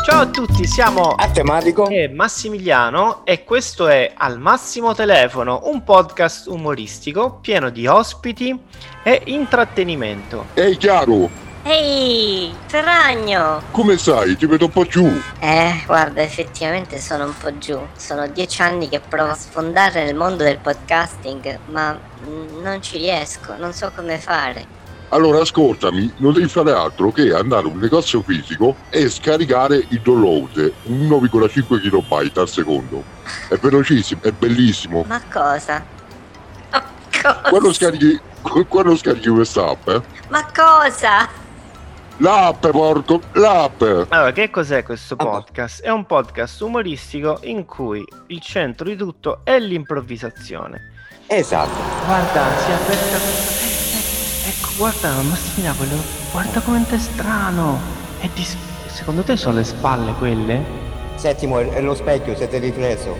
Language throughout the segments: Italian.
Ciao a tutti, siamo Artematico e Massimiliano e questo è Al Massimo Telefono, un podcast umoristico pieno di ospiti e intrattenimento. Ehi Chiaro, Ehi, Ferragno! come stai? Ti vedo un po' giù. Guarda, effettivamente sono un po' giù. Sono 10 anni che provo a sfondare nel mondo del podcasting, ma non ci riesco, non so come fare. Allora ascoltami, non devi fare altro che andare a un negozio fisico e scaricare il download 1,5 KB al secondo. È velocissimo, è bellissimo. Ma cosa? Ma cosa? Quando scarichi quest'app, Ma cosa? L'app, porco, l'app! Allora, che cos'è questo podcast? È un podcast umoristico in cui il centro di tutto è l'improvvisazione. Esatto. Guarda, si è aperta ecco, guarda, Massimiliano, guarda come è strano. Secondo te sono le spalle quelle? Settimo, è lo specchio, siete riflesso.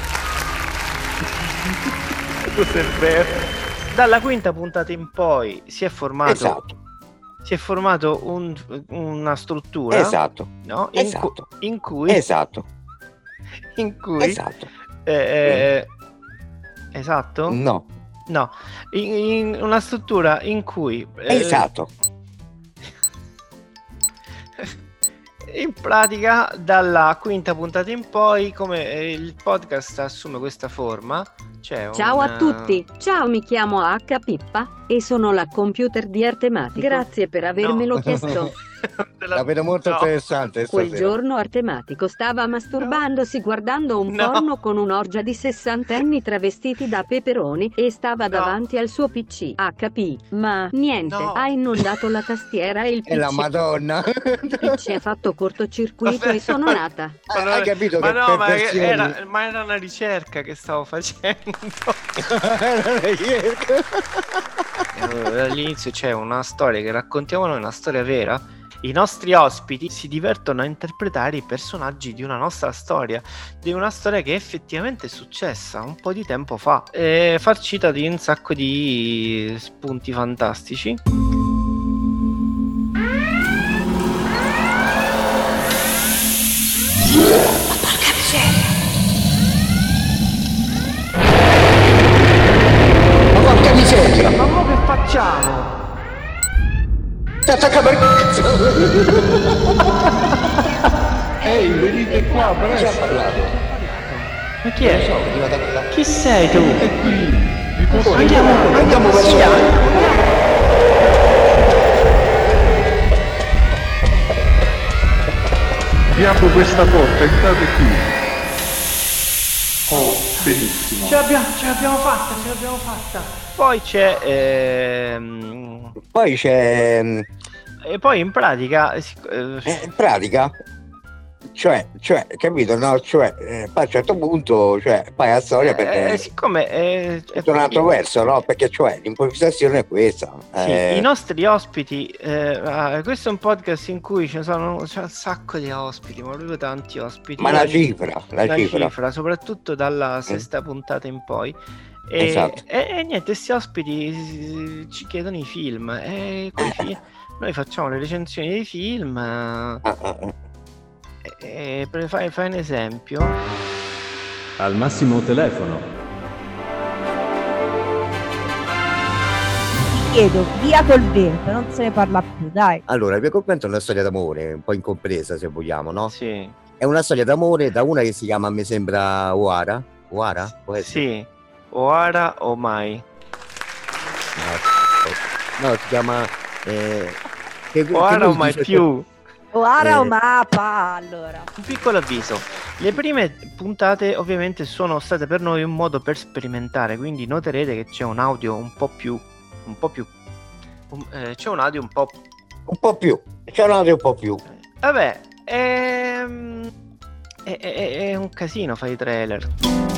Cos'è vero? Dalla quinta puntata in poi si è formato... Esatto. Si è formato una struttura, Esatto. no? Esatto. In cui Esatto. esatto? No. No, in una struttura in cui Esatto. in pratica dalla quinta puntata in poi, come il podcast assume questa forma, Ciao a tutti, ciao, mi chiamo H. Pippa e sono la computer di Artematico. Grazie per avermelo chiesto. La vedo molto interessante Quel stasera. giorno Artematico stava masturbandosi guardando un porno con un'orgia di sessantenni travestiti da peperoni e stava davanti al suo PC. HP, ma niente, ha inondato la tastiera e il PC. E la Madonna. Il PC ha fatto cortocircuito e sono nata. Hai capito ma che no, ma perversioni? era una ricerca che stavo facendo. All'inizio c'è una storia che raccontiamo noi, una storia vera. I nostri ospiti si divertono a interpretare i personaggi di una nostra storia, di una storia che effettivamente è successa un po' di tempo fa, farcita di un sacco di spunti fantastici. Ma porca miseria! Ma mo che facciamo? Ti attacca per cazzo! Ehi, venite qua, Chi ha presto! parlato? Ma chi è? Non so, veniva da quella... Chi sei tu? Vi posso Andiamo verso là. Vi apro questa porta, entrate qui. Oh, benissimo. Ce l'abbiamo fatta. Poi c'è Poi c'è... e poi in pratica in pratica, cioè, capito, no? Cioè, poi a un certo punto, cioè, poi la storia per siccome è un altro verso, no? Perché, cioè, l'improvvisazione è questa. sì, i nostri ospiti, questo è un podcast in cui c'è un sacco di ospiti, ma proprio tanti ospiti. Ma la cifra. Soprattutto dalla sesta puntata in poi. Esatto. E niente, questi ospiti ci chiedono i film e noi facciamo le recensioni dei film. Fai un esempio. Al Massimo Telefono. Chiedo, via col vento, non se ne parla più, dai. Allora, Via col vento è una storia d'amore, un po' incompresa se vogliamo, no? Sì. È una storia d'amore da una che si chiama, mi sembra, Oara. Oara? Può essere? Sì, Oara o mai. No, si chiama... Oara o mai più. Oara o mappa, allora. Un piccolo avviso. Le prime puntate ovviamente sono state per noi un modo per sperimentare, quindi noterete che c'è un audio c'è un audio un po'... Un po' più. C'è un audio un po' più. Vabbè, è un casino fare i trailer.